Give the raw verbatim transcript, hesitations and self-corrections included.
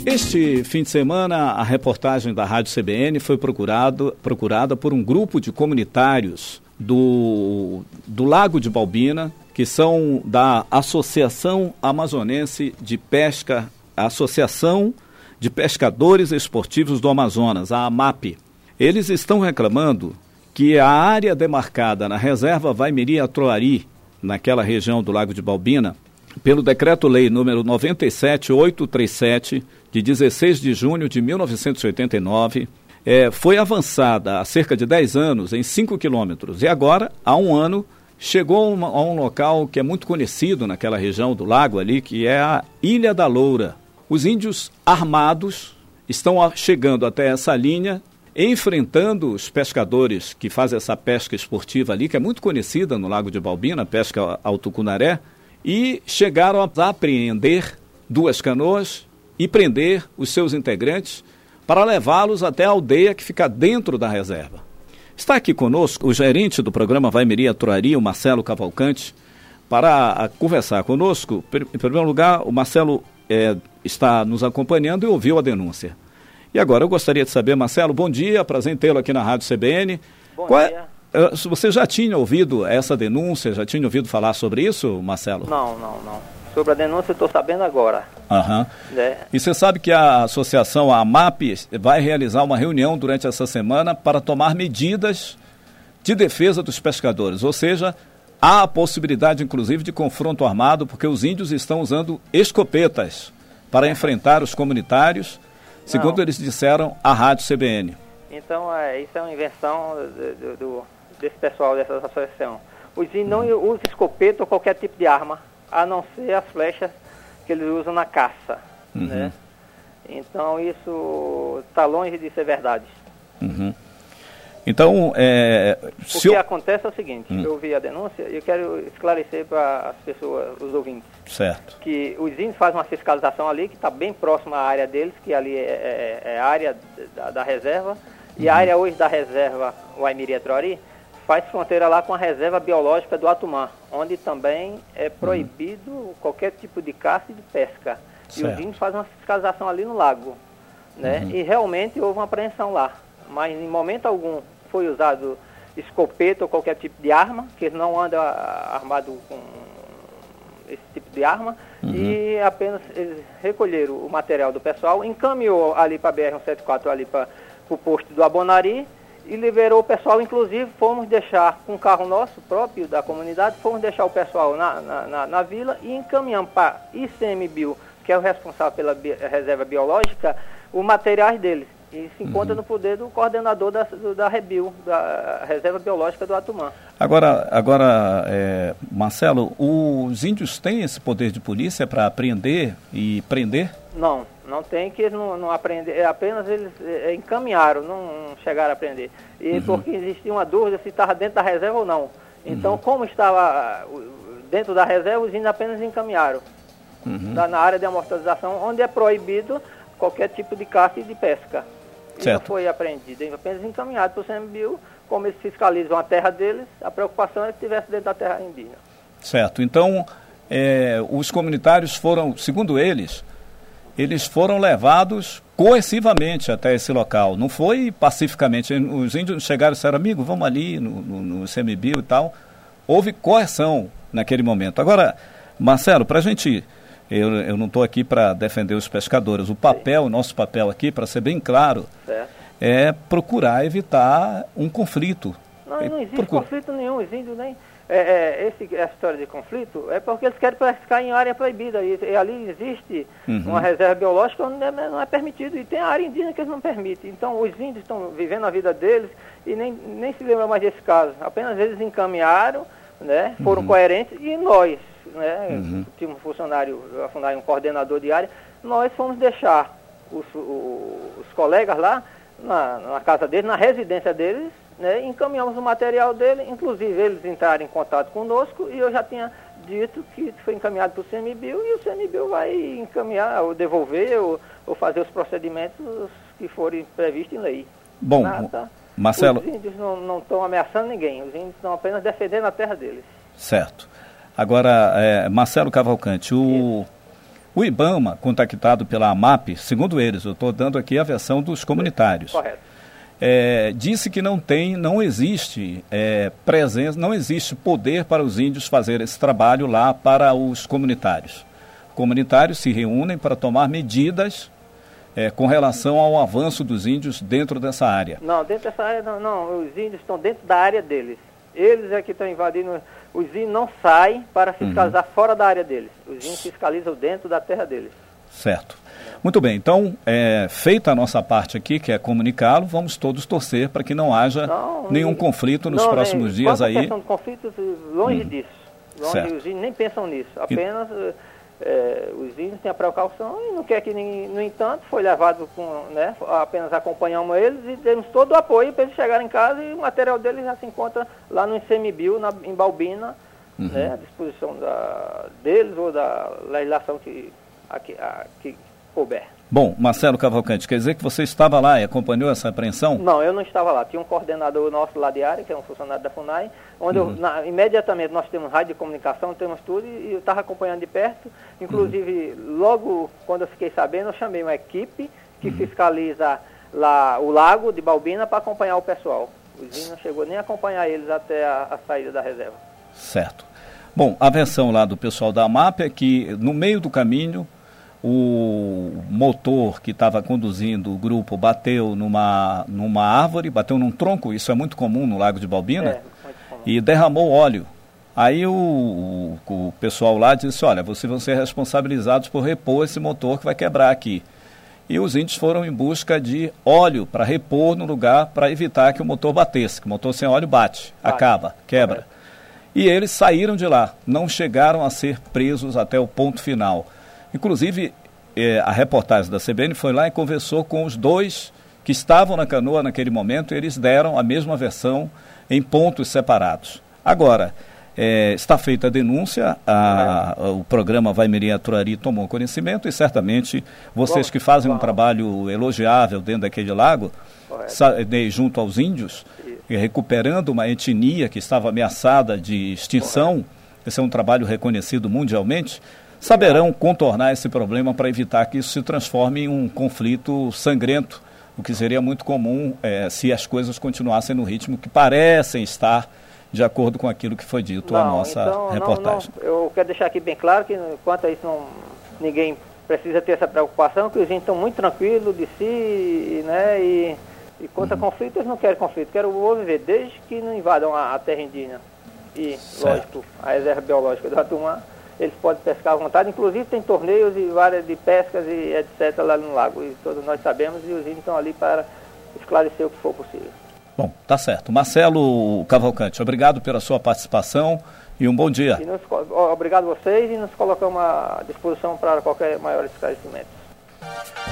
Este fim de semana, a reportagem da Rádio C B N foi procurado, procurada por um grupo de comunitários do, do Lago de Balbina, que são da Associação Amazonense de Pesca, a Associação de Pescadores Esportivos do Amazonas, a AMAP. Eles estão reclamando que a área demarcada na reserva Vaimiri-Atroari, naquela região do Lago de Balbina, pelo Decreto-Lei número noventa e sete mil oitocentos e trinta e sete, de dezesseis de junho de mil novecentos e oitenta e nove, é, foi avançada há cerca de dez anos em cinco quilômetros. E agora, há um ano, chegou uma, a um local que é muito conhecido naquela região do lago ali, que é a Ilha da Loura. Os índios armados estão a, chegando até essa linha, enfrentando os pescadores que fazem essa pesca esportiva ali, que é muito conhecida no Lago de Balbina, a pesca ao tucunaré, e chegaram a apreender duas canoas e prender os seus integrantes para levá-los até a aldeia que fica dentro da reserva. Está aqui conosco o gerente do programa Vaimiri-Atroari, o Marcelo Cavalcante, para a, conversar conosco. Em primeiro lugar, o Marcelo é, está nos acompanhando e ouviu a denúncia. E agora eu gostaria de saber, Marcelo, bom dia, prazer em tê-lo aqui na Rádio C B N. Bom Qual dia. É, você já tinha ouvido essa denúncia, já tinha ouvido falar sobre isso, Marcelo? Não, não, não. Sobre a denúncia eu estou sabendo agora. Aham. É. E você sabe que a associação, a AMAP, vai realizar uma reunião durante essa semana para tomar medidas de defesa dos pescadores, ou seja, há a possibilidade, inclusive, de confronto armado, porque os índios estão usando escopetas para enfrentar os comunitários, segundo Não. eles disseram à Rádio C B N. Então, é, isso é uma invenção do, do, desse pessoal, dessa associação. Os índios não usam escopeta ou qualquer tipo de arma, a não ser as flechas que eles usam na caça. Uhum. Né? Então, isso está longe de ser verdade. Uhum. Então, é... O se que eu... acontece é o seguinte, Hum. eu ouvi a denúncia e eu quero esclarecer para as pessoas, os ouvintes, Certo. que os índios fazem uma fiscalização ali, que está bem próxima à área deles, que ali é, é, é a área da, da reserva, e Uhum. a área hoje da reserva Vaimiri-Atroari faz fronteira lá com a reserva biológica do Atumã, onde também é proibido uhum. qualquer tipo de caça e de pesca. Certo. E os índios fazem uma fiscalização ali no lago, né? Uhum. E realmente houve uma apreensão lá, mas em momento algum foi usado escopeta ou qualquer tipo de arma, que eles não andam armado com esse tipo de arma, uhum. e apenas eles recolheram o material do pessoal, encaminhou ali para a B R cento e setenta e quatro, ali para o posto do Abonari, e liberou o pessoal. Inclusive fomos deixar com um carro nosso próprio da comunidade, fomos deixar o pessoal na, na, na, na vila e encaminhamos para I C M B I O, que é o responsável pela bi reserva biológica, os materiais deles. E se encontra uhum. no poder do coordenador da, do, da REBIL, da Reserva Biológica do Atumã. Agora, agora é, Marcelo, os índios têm esse poder de polícia para apreender e prender? Não, não tem, que eles não, não aprender, apenas eles é, encaminharam, não chegaram a aprender. E uhum. porque existia uma dúvida se estava dentro da reserva ou não. Então, uhum. como estava dentro da reserva, os índios apenas encaminharam. Uhum. Na, na área de amortização, onde é proibido qualquer tipo de caça e de pesca. E não foi apreendido, apenas encaminhado para o I C M B I O, como eles fiscalizam a terra deles, a preocupação é que estivesse dentro da terra indígena. Certo, então é, os comunitários foram, segundo eles, eles foram levados coercivamente até esse local, não foi pacificamente. Os índios chegaram e disseram, amigo, vamos ali no, no, no I C M B I O e tal. Houve coerção naquele momento. Agora, Marcelo, para a gente... Eu, eu não estou aqui para defender os pescadores. O papel, o nosso papel aqui, para ser bem claro, certo. é procurar evitar um conflito. Não, não existe Procura. conflito nenhum, os índios nem... É, é, esse, essa história de conflito é porque eles querem pescar em área proibida. E, e ali existe uhum. uma reserva biológica onde não é, não é permitido. E tem a área indígena que eles não permitem. Então os índios estão vivendo a vida deles e nem, nem se lembram mais desse caso. Apenas eles encaminharam, né, foram uhum. coerentes, e nós... Né, uhum. tinha um funcionário, um coordenador de área, nós fomos deixar os, os, os colegas lá na, na casa deles, na residência deles, né, encaminhamos o material dele, inclusive eles entraram em contato conosco e eu já tinha dito que foi encaminhado para o I C M B I O e o I C M B I O vai encaminhar ou devolver ou, ou fazer os procedimentos que forem previstos em lei. Bom, Nada, Marcelo... Os índios não estão ameaçando ninguém, os índios estão apenas defendendo a terra deles. Certo. Agora, é, Marcelo Cavalcante, o, O IBAMA, contactado pela AMAP, segundo eles, eu estou dando aqui a versão dos comunitários. Correto. É, disse que não tem, não existe é, presença, não existe poder para os índios fazer esse trabalho lá para os comunitários. Comunitários se reúnem para tomar medidas é, com relação ao avanço dos índios dentro dessa área. Não, dentro dessa área não, não, os índios estão dentro da área deles. Eles é que estão invadindo, os índios não saem para fiscalizar uhum. fora da área deles. Os índios fiscalizam dentro da terra deles. Certo. Muito bem, então, é, feita a nossa parte aqui, que é comunicá-lo, vamos todos torcer para que não haja não, nenhum conflito nos não, próximos nem, dias aí. A questão de conflitos, longe hum. disso. Longe, certo. Os índios nem pensam nisso. Apenas e... é, os índios têm a precaução e não quer que, no entanto, foi levado com, né, apenas acompanhamos eles e demos todo o apoio para eles chegarem em casa e o material deles já se encontra lá no ICMBio, na, em Balbina, uhum. né, à disposição da, deles ou da legislação que, a, que, a, que couber. Bom, Marcelo Cavalcante, quer dizer que você estava lá e acompanhou essa apreensão? Não, eu não estava lá. Tinha um coordenador nosso lá de área, que é um funcionário da FUNAI, onde uhum. eu, na, imediatamente nós temos rádio de comunicação, temos tudo, e eu estava acompanhando de perto. Inclusive, uhum. logo quando eu fiquei sabendo, eu chamei uma equipe que uhum. fiscaliza lá o lago de Balbina para acompanhar o pessoal. O Zinho não chegou nem a acompanhar eles até a, a saída da reserva. Certo. Bom, a versão lá do pessoal da AMAP é que no meio do caminho o motor que estava conduzindo o grupo bateu numa, numa árvore, bateu num tronco, isso é muito comum no Lago de Balbina, é, e derramou óleo. Aí o, o, o pessoal lá disse, olha, vocês vão ser responsabilizados por repor esse motor que vai quebrar aqui. E os índios foram em busca de óleo para repor no lugar para evitar que o motor batesse, que o motor sem óleo bate, bate. acaba, quebra. É. E eles saíram de lá, não chegaram a ser presos até o ponto final. Inclusive, eh, a reportagem da C B N foi lá e conversou com os dois que estavam na canoa naquele momento, e eles deram a mesma versão em pontos separados. Agora, eh, está feita a denúncia, a, a, o programa Vai Mirim Aturari tomou conhecimento, e certamente vocês que fazem um trabalho elogiável dentro daquele lago, sa, junto aos índios, recuperando uma etnia que estava ameaçada de extinção, esse é um trabalho reconhecido mundialmente, saberão contornar esse problema para evitar que isso se transforme em um conflito sangrento, o que seria muito comum é, se as coisas continuassem no ritmo que parecem estar de acordo com aquilo que foi dito não, a nossa então, reportagem. Não, não, eu quero deixar aqui bem claro que, quanto a isso, não, ninguém precisa ter essa preocupação, que os índios estão muito tranquilos de si, né, e, e quanto uhum. a conflito, eles não querem conflito, querem viver, desde que não invadam a, a terra indígena e, certo. lógico, a reserva biológica do Atumã. Eles podem pescar à vontade, inclusive tem torneios e várias de pescas e etcétera lá no lago, e todos nós sabemos, e os índios estão ali para esclarecer o que for possível. Bom, tá certo. Marcelo Cavalcante, obrigado pela sua participação e um bom dia. E nos, obrigado a vocês, e nos colocamos à disposição para qualquer maior esclarecimento.